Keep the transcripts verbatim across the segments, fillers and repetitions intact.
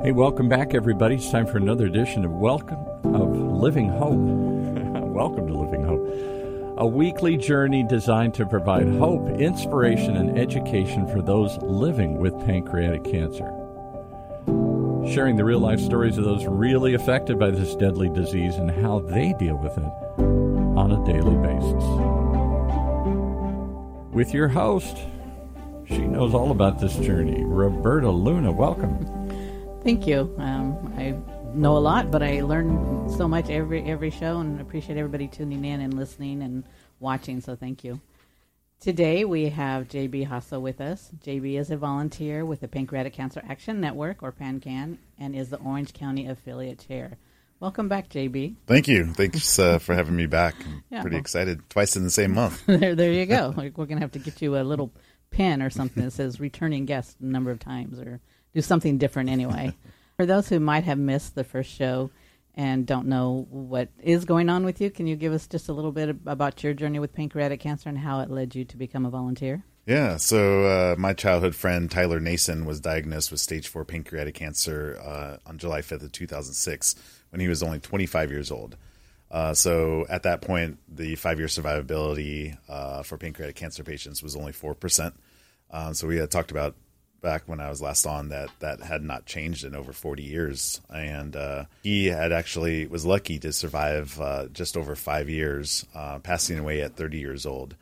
Hey, welcome back, everybody. It's time for another edition of Welcome of Living Hope. Welcome to Living Hope, a weekly journey designed to provide hope, inspiration, and education for those living with pancreatic cancer. Sharing the real-life stories of those really affected by this deadly disease and how they deal with it on a daily basis. With your host, she knows all about this journey, Roberta Luna. Welcome. Thank you. Um, I know a lot, but I learn so much every every show, and appreciate everybody tuning in and listening and watching, so thank you. Today we have J B Hasso with us. J B is a volunteer with the Pancreatic Cancer Action Network, or PanCAN, and is the Orange County Affiliate Chair. Welcome back, J B. Thank you. Thanks uh, for having me back. I'm yeah, pretty well, excited. Twice in the same month. there, there you go. We're going to have to get you a little pin or something that says returning guest a number of times, or do something different anyway. For those who might have missed the first show and don't know what is going on with you, can you give us just a little bit about your journey with pancreatic cancer and how it led you to become a volunteer? Yeah, so uh, my childhood friend Tyler Nason was diagnosed with stage four pancreatic cancer uh, on July fifth of two thousand six when he was only twenty-five years old. Uh, so at that point, the five-year survivability uh, for pancreatic cancer patients was only four percent. Uh, so we had talked about back when I was last on that that had not changed in over forty years. And uh, he had actually was lucky to survive uh, just over five years, uh, passing away at thirty years old.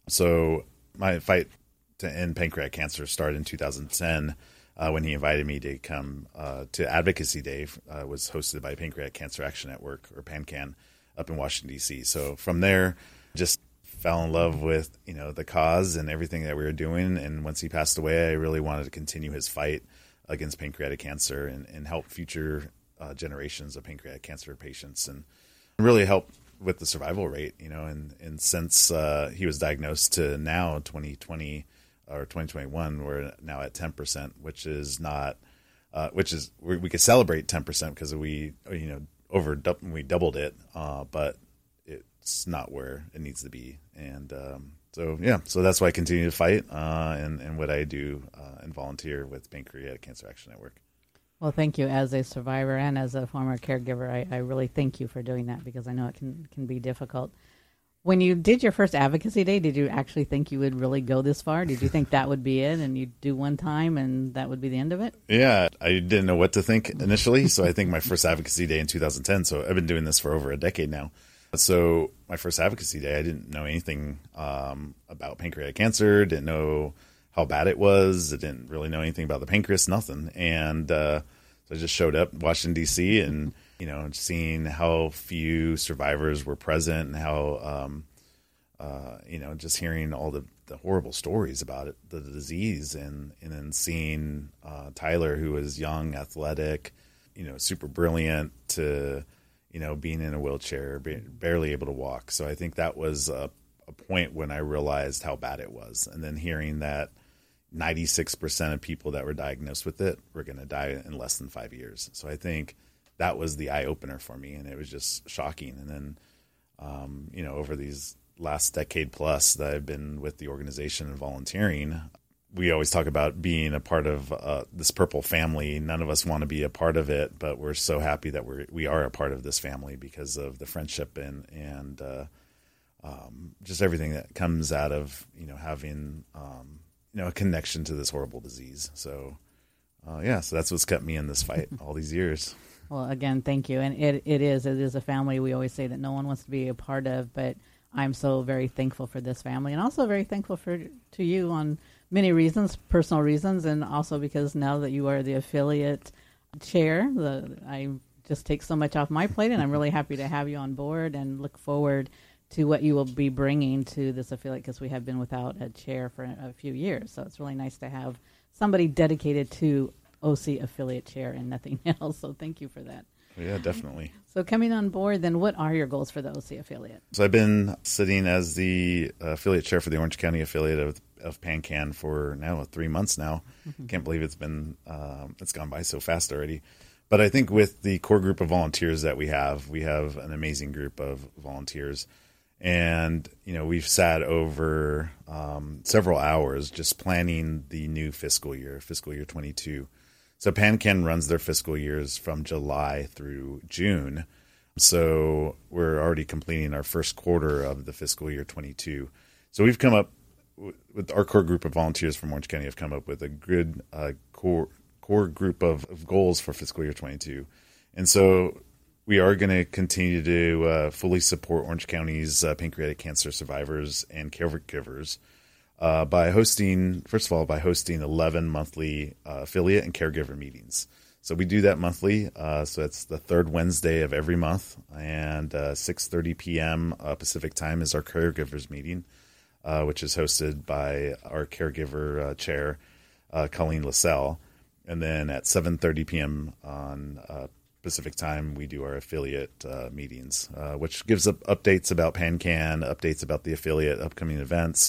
So my fight to end pancreatic cancer started in two thousand ten uh, when he invited me to come uh, to Advocacy Day. Uh, was hosted by Pancreatic Cancer Action Network, or PanCAN, up in Washington, D C. So from there, just fell in love with, you know, the cause and everything that we were doing. And once he passed away, I really wanted to continue his fight against pancreatic cancer and, and help future uh, generations of pancreatic cancer patients and really help with the survival rate, you know, and, and since uh, he was diagnosed to now twenty twenty or twenty twenty-one, we're now at ten percent, which is not, uh, which is, we, we could celebrate ten percent because we, you know, over, we doubled it, uh, but it's not where it needs to be. And um, so, yeah, so that's why I continue to fight uh, and, and what I do uh, and volunteer with Pancreatic Cancer Action Network. Well, thank you. As a survivor and as a former caregiver, I, I really thank you for doing that, because I know it can, can be difficult. When you did your first Advocacy Day, did you actually think you would really go this far? Did you think that would be it and you'd do one time and that would be the end of it? Yeah, I didn't know what to think initially. So I think my first Advocacy Day in two thousand ten, so I've been doing this for over a decade now. So my first Advocacy Day, I didn't know anything um, about pancreatic cancer, didn't know how bad it was, I didn't really know anything about the pancreas, nothing. And uh, so I just showed up in Washington, D C, and, you know, seeing how few survivors were present and how, um, uh, you know, just hearing all the, the horrible stories about it, the disease, and, and then seeing uh, Tyler, who was young, athletic, you know, super brilliant, to you know, being in a wheelchair, barely able to walk. So I think that was a, a point when I realized how bad it was. And then hearing that ninety-six percent of people that were diagnosed with it were going to die in less than five years. So I think that was the eye opener for me, and it was just shocking. And then, um, you know, over these last decade plus that I've been with the organization and volunteering, we always talk about being a part of uh, this purple family. None of us want to be a part of it, but we're so happy that we're, we are a part of this family because of the friendship and, and uh, um, just everything that comes out of, you know, having, um, you know, a connection to this horrible disease. So, uh, yeah, so that's what's kept me in this fight all these years. Well, again, thank you. And it, it is, it is a family we always say that no one wants to be a part of, but I'm so very thankful for this family, and also very thankful for to you on many reasons, personal reasons, and also because now that you are the affiliate chair, the, I just take so much off my plate, and I'm really happy to have you on board and look forward to what you will be bringing to this affiliate, because we have been without a chair for a few years. So it's really nice to have somebody dedicated to O C affiliate chair and nothing else. So thank you for that. Yeah, definitely. So coming on board, then what are your goals for the O C affiliate? So I've been sitting as the uh, affiliate chair for the Orange County affiliate of, of PanCAN for now three months now. Mm-hmm. Can't believe it's been um, it's gone by so fast already. But I think with the core group of volunteers that we have, we have an amazing group of volunteers. And, you know, we've sat over um, several hours just planning the new fiscal year, fiscal year twenty-two. So PanCan runs their fiscal years from July through June. So we're already completing our first quarter of the fiscal year twenty-two. So we've come up with our core group of volunteers from Orange County have come up with a good uh, core core group of, of goals for fiscal year twenty-two. And so we are going to continue to uh, fully support Orange County's uh, pancreatic cancer survivors and caregivers uh, by hosting, first of all, by hosting eleven monthly uh, affiliate and caregiver meetings. So we do that monthly. Uh, so it's the third Wednesday of every month, and uh, six thirty p.m. Uh, Pacific time is our caregivers meeting, uh, which is hosted by our caregiver uh, chair, uh, Colleen LaSalle. And then at seven thirty p.m. on uh, Pacific time, we do our affiliate uh, meetings, uh, which gives up updates about PanCan, updates about the affiliate upcoming events.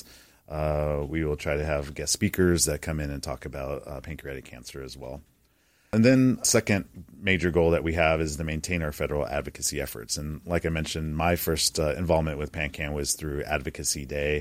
Uh, we will try to have guest speakers that come in and talk about uh, pancreatic cancer as well. And then second major goal that we have is to maintain our federal advocacy efforts. And like I mentioned, my first uh, involvement with PanCan was through Advocacy Day,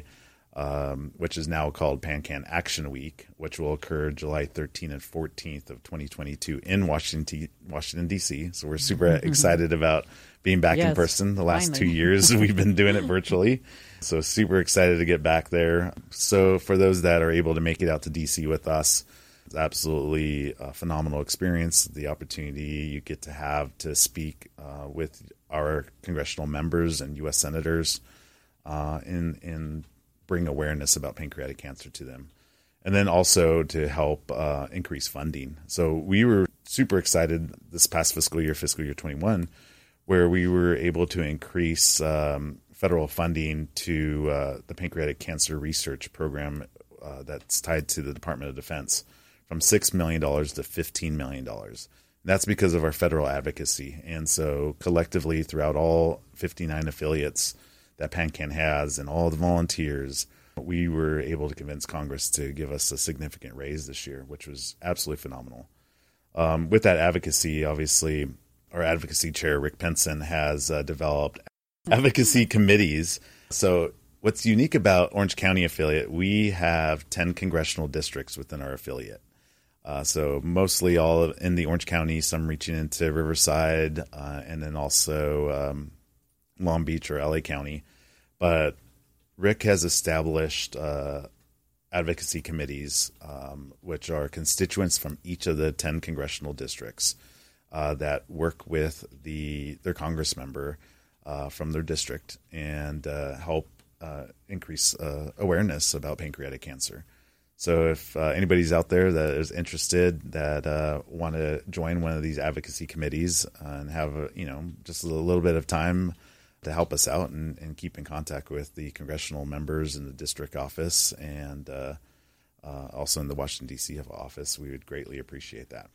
um, which is now called PanCan Action Week, which will occur July thirteenth and fourteenth of twenty twenty-two in Washington, Washington, D C. So we're super excited about being back yes, in person. The last finally. two years we've been doing it virtually. So super excited to get back there. So for those that are able to make it out to D C with us, it's absolutely a phenomenal experience. The opportunity you get to have to speak uh, with our congressional members and U S senators uh, and, and bring awareness about pancreatic cancer to them. And then also to help uh, increase funding. So we were super excited this past fiscal year, fiscal year twenty-one, where we were able to increase um, federal funding to uh, the Pancreatic Cancer Research Program uh, that's tied to the Department of Defense, from six million dollars to fifteen million dollars. And that's because of our federal advocacy. And so collectively throughout all fifty-nine affiliates that PanCan has and all the volunteers, we were able to convince Congress to give us a significant raise this year, which was absolutely phenomenal. Um, with that advocacy, obviously, our advocacy chair, Rick Penson, has uh, developed advocacy committees. So what's unique about Orange County affiliate, we have ten congressional districts within our affiliate. Uh, so mostly all in the Orange County, some reaching into Riverside, uh, and then also um, Long Beach or L A County. But Rick has established uh, advocacy committees, um, which are constituents from each of the ten congressional districts uh, that work with the their Congress member uh, from their district and uh, help uh, increase uh, awareness about pancreatic cancer. So if uh, anybody's out there that is interested, that uh, want to join one of these advocacy committees and have a, you know just a little bit of time to help us out and, and keep in contact with the congressional members in the district office and uh, uh, also in the Washington, D C office, we would greatly appreciate that.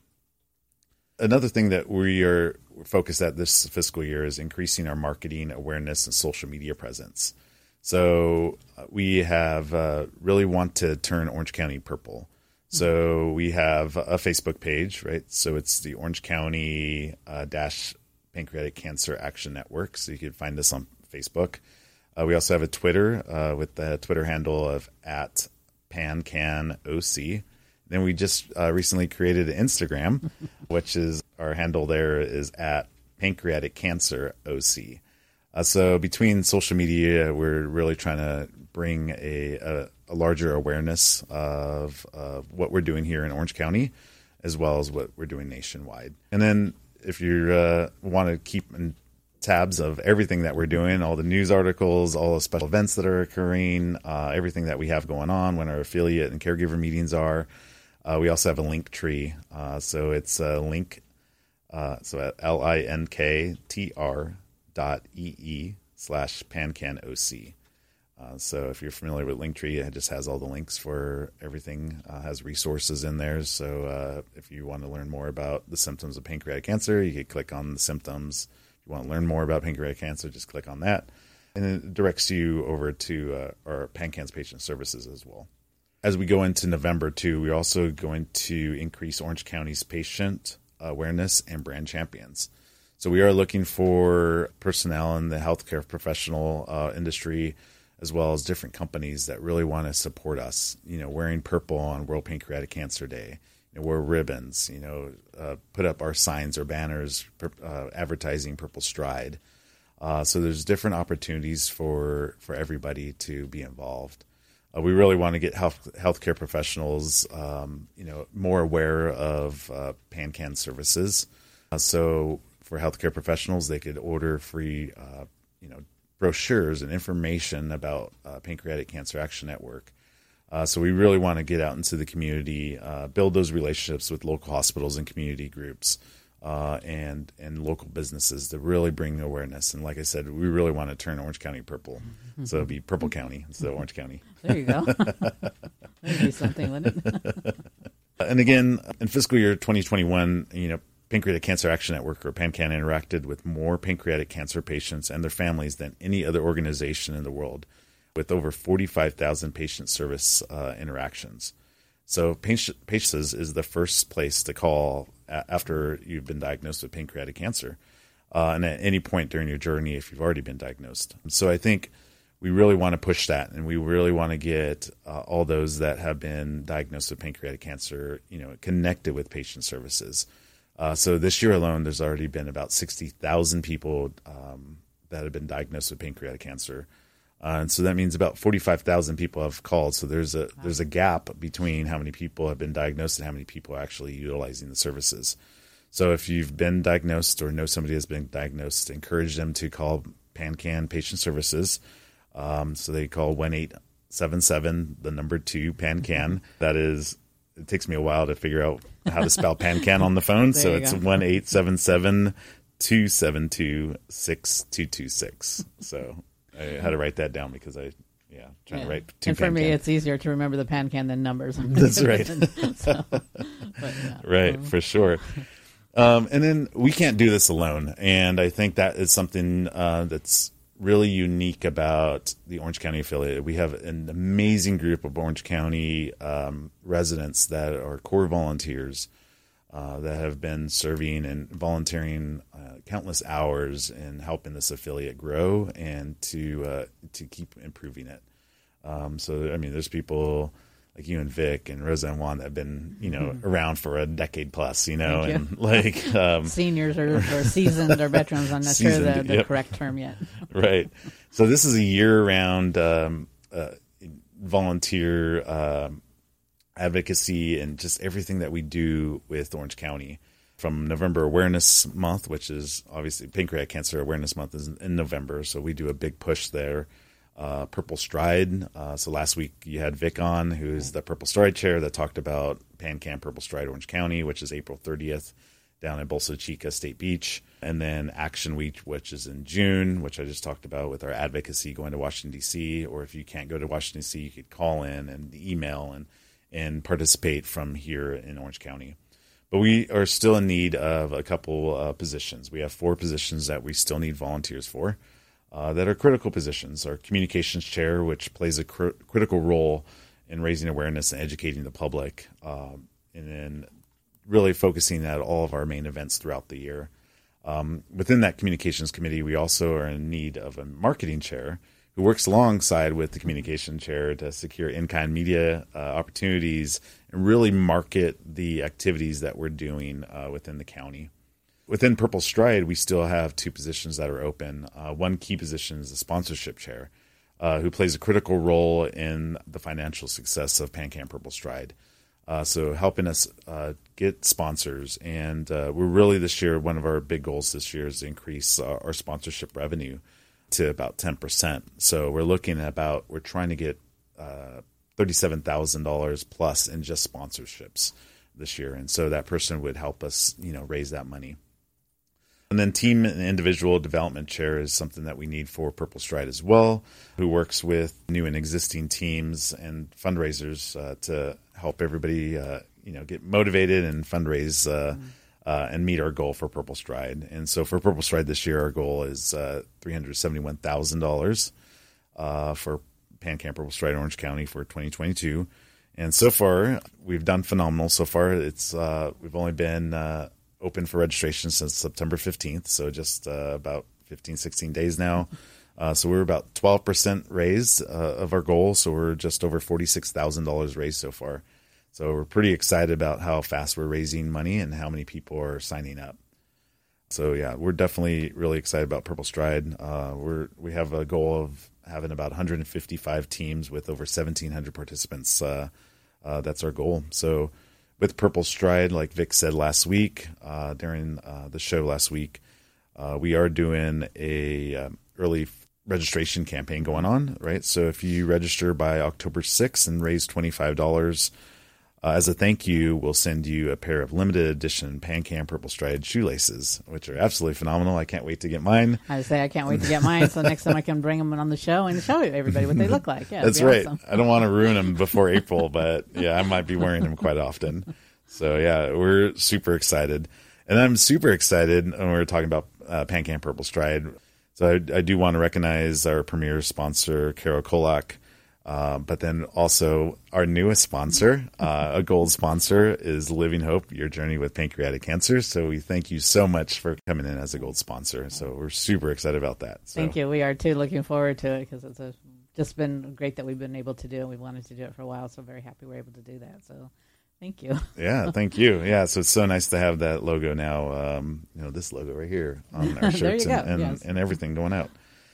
Another thing that we are focused at this fiscal year is increasing our marketing awareness and social media presence. So uh, we have uh, really want to turn Orange County purple. So we have a Facebook page, right? So it's the Orange County uh, dash Pancreatic Cancer Action Network. So you can find us on Facebook. Uh, we also have a Twitter uh, with the Twitter handle of at PanCanOC. Then we just uh, recently created an Instagram, which is our handle there is at Pancreatic Cancer O C. Uh, so between social media, we're really trying to bring a, a, a larger awareness of, of what we're doing here in Orange County, as well as what we're doing nationwide. And then if you uh, want to keep in tabs of everything that we're doing, all the news articles, all the special events that are occurring, uh, everything that we have going on, when our affiliate and caregiver meetings are, uh, we also have a link tree. Uh, so it's a link, uh, so at L I N K T R dot E E slash PanCanOC. Uh, so if you're familiar with Linktree, it just has all the links for everything, uh, has resources in there. So uh, if you want to learn more about the symptoms of pancreatic cancer, you can click on the symptoms. If you want to learn more about pancreatic cancer, just click on that. And it directs you over to uh, our PanCan's patient services as well. As we go into November, too, we're also going to increase Orange County's patient awareness and brand champions. So we are looking for personnel in the healthcare professional uh, industry, as well as different companies that really want to support us, you know, wearing purple on World Pancreatic Cancer Day, you know, wear ribbons, you know, uh, put up our signs or banners uh, advertising Purple Stride. Uh, so there's different opportunities for, for everybody to be involved. Uh, we really want to get health healthcare professionals, um, you know, more aware of uh, PanCan services. Uh, so for healthcare professionals, they could order free, uh, you know, brochures and information about uh, Pancreatic Cancer Action Network. Uh, so we really want to get out into the community, uh, build those relationships with local hospitals and community groups, uh, and and local businesses to really bring awareness. And like I said, we really want to turn Orange County purple, mm-hmm. so it'll be Purple County instead of Orange County. There you go. That'd be something, wouldn't it? And again, in fiscal year twenty twenty-one, you know, Pancreatic Cancer Action Network, or PanCan, interacted with more pancreatic cancer patients and their families than any other organization in the world, with over forty-five thousand patient service uh, interactions. So PACES is the first place to call after you've been diagnosed with pancreatic cancer, uh, and at any point during your journey if you've already been diagnosed. So I think we really want to push that, and we really want to get uh, all those that have been diagnosed with pancreatic cancer, you know, connected with patient services. Uh, so this year alone, there's already been about sixty thousand people um, that have been diagnosed with pancreatic cancer. Uh, and so that means about forty-five thousand people have called. So there's a wow. there's a gap between how many people have been diagnosed and how many people are actually utilizing the services. So if you've been diagnosed or know somebody has been diagnosed, encourage them to call PanCan Patient Services. Um, so they call one eight seven seven, the number two, PanCan. That is, it takes me a while to figure out how to spell PanCan on the phone. So it's one eight seven seven, two seven two, six two two six. So I had to write that down because I, yeah, trying yeah. to write two And for PanCan. me, it's easier to remember the PanCan than numbers. That's right. so, but, yeah. Right, um, for sure. Um, and then we can't do this alone. And I think that is something uh, that's really unique about the Orange County affiliate. We have an amazing group of Orange County um, residents that are core volunteers uh, that have been serving and volunteering uh, countless hours in helping this affiliate grow and to uh, to keep improving it. Um, so, I mean, there's people like you and Vic and Rosa and Juan that have been, you know, mm-hmm. around for a decade plus, you know, Thank and you. like um, seniors or, or seasoned or veterans. I'm not seasoned, sure the, the yep. correct term yet. Right. So this is a year-round um, uh, volunteer um, advocacy and just everything that we do with Orange County. From November Awareness Month, which is obviously Pancreatic Cancer Awareness Month is in November, so we do a big push there. Uh, Purple Stride. Uh, so last week you had Vic on, who's the Purple Stride chair that talked about PanCan Purple Stride Orange County, which is April thirtieth down in Bolsa Chica State Beach. And then Action Week, which is in June, which I just talked about with our advocacy going to Washington, D C. Or if you can't go to Washington, D C, you could call in and email and, and participate from here in Orange County. But we are still in need of a couple uh, positions. We have four positions that we still need volunteers for. Uh, that are critical positions. Our communications chair, which plays a cr- critical role in raising awareness and educating the public, um, and then really focusing at all of our main events throughout the year. Um, within that communications committee, we also are in need of a marketing chair who works alongside with the communication chair to secure in-kind media uh, opportunities and really market the activities that we're doing uh, within the county. Within Purple Stride, we still have two positions that are open. Uh, one key position is the sponsorship chair, uh, who plays a critical role in the financial success of PanCan Purple Stride. Uh, so helping us uh, get sponsors. And uh, we're really this year, one of our big goals this year is to increase uh, our sponsorship revenue to about ten percent. So we're looking at about, we're trying to get uh, thirty-seven thousand dollars plus in just sponsorships this year. And so that person would help us, you know, raise that money. And then team and individual development chair is something that we need for Purple Stride as well, who works with new and existing teams and fundraisers uh, to help everybody, uh, you know, get motivated and fundraise uh, mm. uh, and meet our goal for Purple Stride. And so for Purple Stride this year, our goal is uh, three hundred seventy-one thousand dollars uh, for PanCan Purple Stride Orange County for twenty twenty-two. And so far, we've done phenomenal. So far, it's uh, we've only been uh, open for registration since September fifteenth, so just uh, about fifteen, sixteen days now. Uh, so we're about twelve percent raised uh, of our goal, so we're just over forty-six thousand dollars raised so far. So we're pretty excited about how fast we're raising money and how many people are signing up. So yeah, we're definitely really excited about Purple Stride. Uh, we're we have a goal of having about one hundred fifty-five teams with over seventeen hundred participants. Uh, uh, that's our goal. So with Purple Stride, like Vic said last week uh, during uh, the show last week, uh, we are doing a um, early registration campaign going on, right? So if you register by October sixth and raise twenty-five dollars, uh, as a thank you, we'll send you a pair of limited edition PanCan Purple Stride shoelaces, which are absolutely phenomenal. I can't wait to get mine. I say I can't wait to get mine, so next time I can bring them on the show and show everybody what they look like. Yeah, that's right. Awesome. I don't want to ruin them before April, but yeah, I might be wearing them quite often. So yeah, we're super excited. And I'm super excited when we're talking about uh, PanCan Purple Stride. So I, I do want to recognize our premier sponsor, Carol Kolak, uh, but then also our newest sponsor, uh, a gold sponsor, is Living Hope, Your Journey with Pancreatic Cancer. So we thank you so much for coming in as a gold sponsor. So we're super excited about that. So. Thank you. We are too, looking forward to it because it's a, just been great that we've been able to do it. We've wanted to do it for a while, so very happy we're able to do that. So thank you. Yeah, thank you. Yeah, so it's so nice to have that logo now, um, you know, this logo right here on our shirts and, and, yes. and everything going out.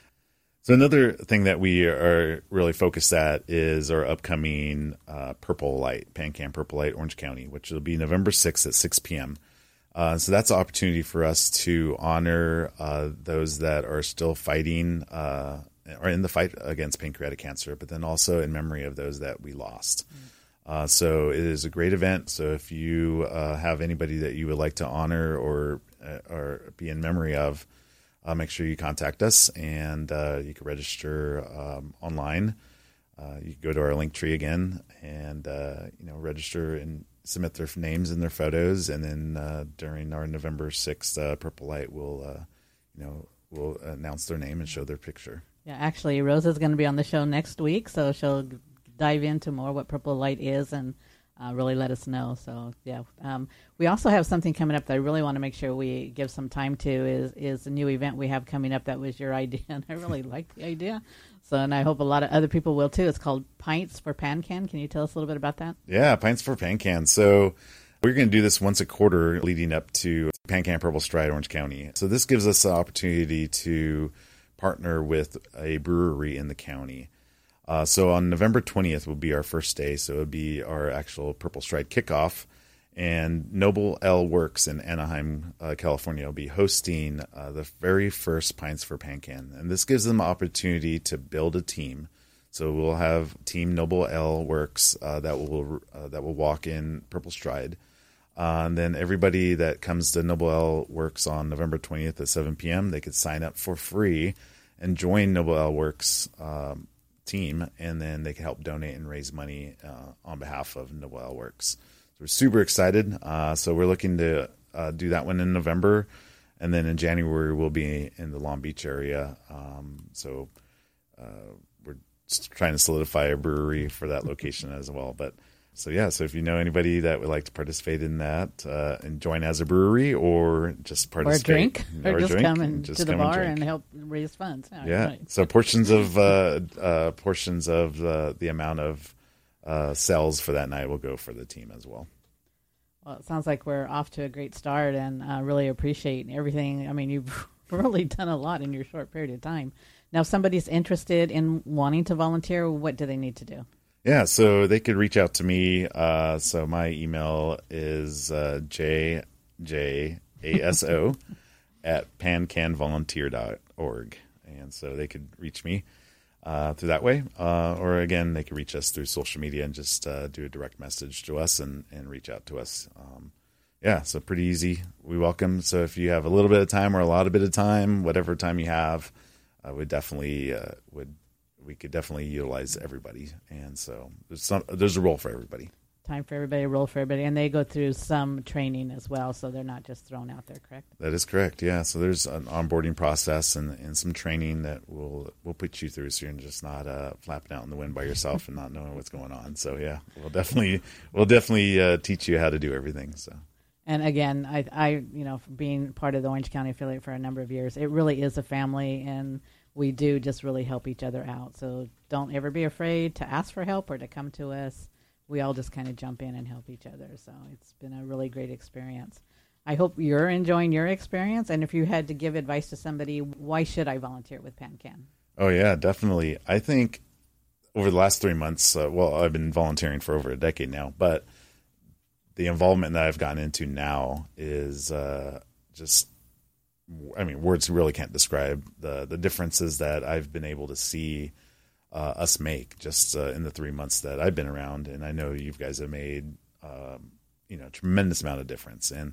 So another thing that we are really focused at is our upcoming uh, Purple Light, PanCan Purple Light Orange County, which will be November sixth at six p.m. Uh, so that's an opportunity for us to honor uh, those that are still fighting uh, or in the fight against pancreatic cancer, but then also in memory of those that we lost. Mm. Uh, so it is a great event. So if you uh, have anybody that you would like to honor or uh, or be in memory of, uh, make sure you contact us, and uh, you can register um, online. Uh, you can go to our link tree again, and uh, you know register and submit their names and their photos, and then uh, during our November sixth uh, Purple Light, we'll uh, you know we'll announce their name and show their picture. Yeah, actually, Rosa's going to be on the show next week, so she'll dive into more what Purple Light is and uh, really let us know. So yeah, um, we also have something coming up that I really want to make sure we give some time to. Is is a new event we have coming up that was your idea, and I really like the idea. So, and I hope a lot of other people will too. It's called Pints for PanCan. Can you tell us a little bit about that? Yeah, Pints for PanCan. So we're going to do this once a quarter leading up to PanCan Purple Stride Orange County. So this gives us the opportunity to partner with a brewery in the county. Uh, so on November twentieth will be our first day. So it will be our actual Purple Stride kickoff. And Noble L Works in Anaheim, uh, California will be hosting uh, the very first Pints for PanCan. And this gives them an opportunity to build a team. So we'll have Team Noble L Works uh, that will uh, that will walk in Purple Stride. Uh, and then everybody that comes to Noble L Works on November twentieth at seven p.m., they could sign up for free and join Noble L Works um, team, and then they can help donate and raise money uh, on behalf of Noble L Works. So we're super excited. Uh, so we're looking to uh, do that one in November, and then in January we'll be in the Long Beach area. Um, so uh, we're trying to solidify a brewery for that location as well. But so yeah, so if you know anybody that would like to participate in that uh, and join as a brewery, or just participate, or drink, or, or just drink, come in just to the come bar and, and help raise funds. Yeah, yeah. Right. So portions of uh, uh, portions of the the amount of uh, sales for that night will go for the team as well. Well, it sounds like we're off to a great start, and I uh, really appreciate everything. I mean, you've really done a lot in your short period of time. Now, if somebody's interested in wanting to volunteer, what do they need to do? Yeah, so they could reach out to me. Uh, so my email is uh, j j a s o at pancanvolunteer dot org. And so they could reach me uh, through that way. Uh, or, again, they could reach us through social media and just uh, do a direct message to us and, and reach out to us. Um, yeah, so pretty easy. We welcome. So if you have a little bit of time or a lot of bit of time, whatever time you have, uh, we definitely uh, would we could definitely utilize everybody. And so there's some, there's a role for everybody. Time for everybody, a role for everybody. And they go through some training as well, so they're not just thrown out there, correct? That is correct, yeah. So there's an onboarding process and, and some training that we'll, we'll put you through so you're just not uh, flapping out in the wind by yourself and not knowing what's going on. So, yeah, we'll definitely we'll definitely uh, teach you how to do everything. So. And again, I, I, you know, being part of the Orange County affiliate for a number of years, it really is a family, and we do just really help each other out. So don't ever be afraid to ask for help or to come to us. we all just kind of jump in and help each other. So it's been a really great experience. I hope you're enjoying your experience. And if you had to give advice to somebody, why should I volunteer with PanCan? Oh, yeah, definitely. I think over the last three months, uh, well, I've been volunteering for over a decade now, but the involvement that I've gotten into now is uh, just, I mean, words really can't describe the, the differences that I've been able to see uh, us make just uh, in the three months that I've been around. And I know you guys have made, um, you know, a tremendous amount of difference. And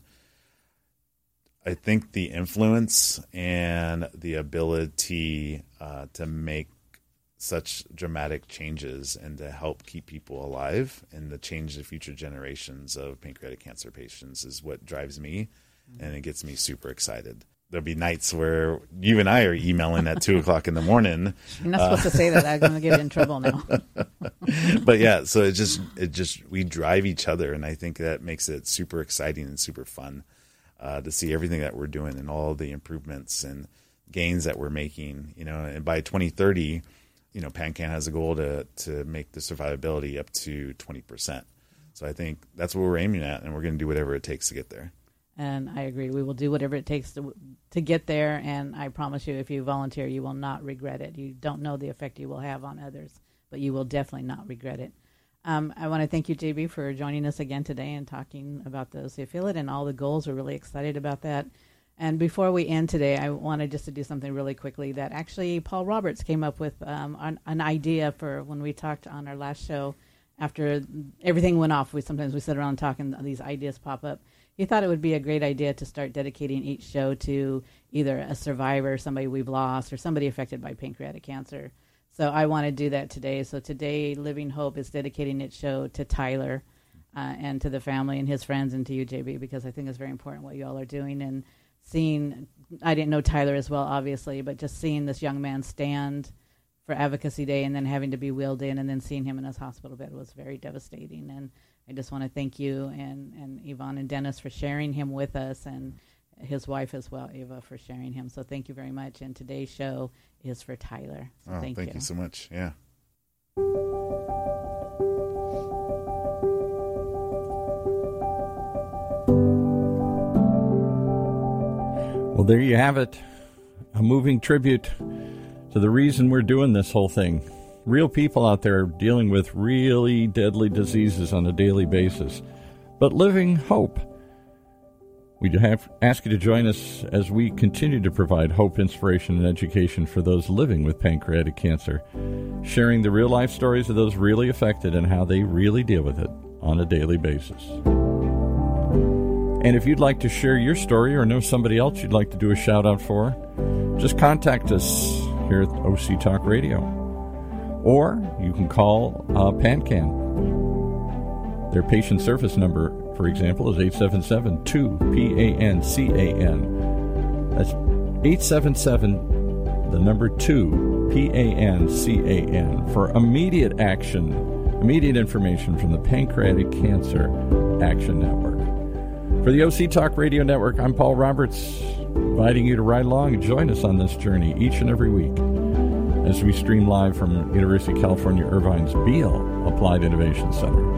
I think the influence and the ability uh, to make such dramatic changes and to help keep people alive and to change the future generations of pancreatic cancer patients is what drives me, and it gets me super excited. There'll be nights where you and I are emailing at two o'clock in the morning. You're not supposed uh, to say that. I'm going to get in trouble now. But yeah, so it just, it just, we drive each other, and I think that makes it super exciting and super fun. Uh, to see everything that we're doing and all the improvements and gains that we're making, you know, and by twenty thirty, you know, PanCan has a goal to, to make the survivability up to twenty percent. So I think that's what we're aiming at, and we're going to do whatever it takes to get there. And I agree. We will do whatever it takes to to get there. And I promise you, if you volunteer, you will not regret it. You don't know the effect you will have on others, but you will definitely not regret it. Um, I want to thank you, J B, for joining us again today and talking about the O C affiliate and all the goals. We're really excited about that. And before we end today, I wanted just to do something really quickly that actually Paul Roberts came up with um, an, an idea for when we talked on our last show. After everything went off, we sometimes we sit around talking, these ideas pop up. He thought it would be a great idea to start dedicating each show to either a survivor, somebody we've lost, or somebody affected by pancreatic cancer. So I want to do that today. So today, Living Hope is dedicating its show to Tyler uh, and to the family and his friends and to you, J B, because I think it's very important what you all are doing. And seeing, I didn't know Tyler as well, obviously, but just seeing this young man stand for Advocacy Day and then having to be wheeled in and then seeing him in his hospital bed was very devastating. And I just want to thank you and, and Yvonne and Dennis for sharing him with us, and his wife as well, Ava, for sharing him. So thank you very much. And today's show is for Tyler. So oh, thank, thank you. you so much. Yeah. Well, there you have it. A moving tribute to the reason we're doing this whole thing. Real people out there dealing with really deadly diseases on a daily basis, but living hope. We have ask you to join us as we continue to provide hope, inspiration, and education for those living with pancreatic cancer, sharing the real-life stories of those really affected and how they really deal with it on a daily basis. And if you'd like to share your story or know somebody else you'd like to do a shout-out for, just contact us here at O C Talk Radio. Or you can call uh, PanCan. Their patient service number, for example, is eight seven seven two P A N C A N. That's eight seven seven, the number two, P A N C A N, for immediate action, immediate information from the Pancreatic Cancer Action Network. For the O C Talk Radio Network, I'm Paul Roberts, inviting you to ride along and join us on this journey each and every week as we stream live from University of California, Irvine's Beale Applied Innovation Center.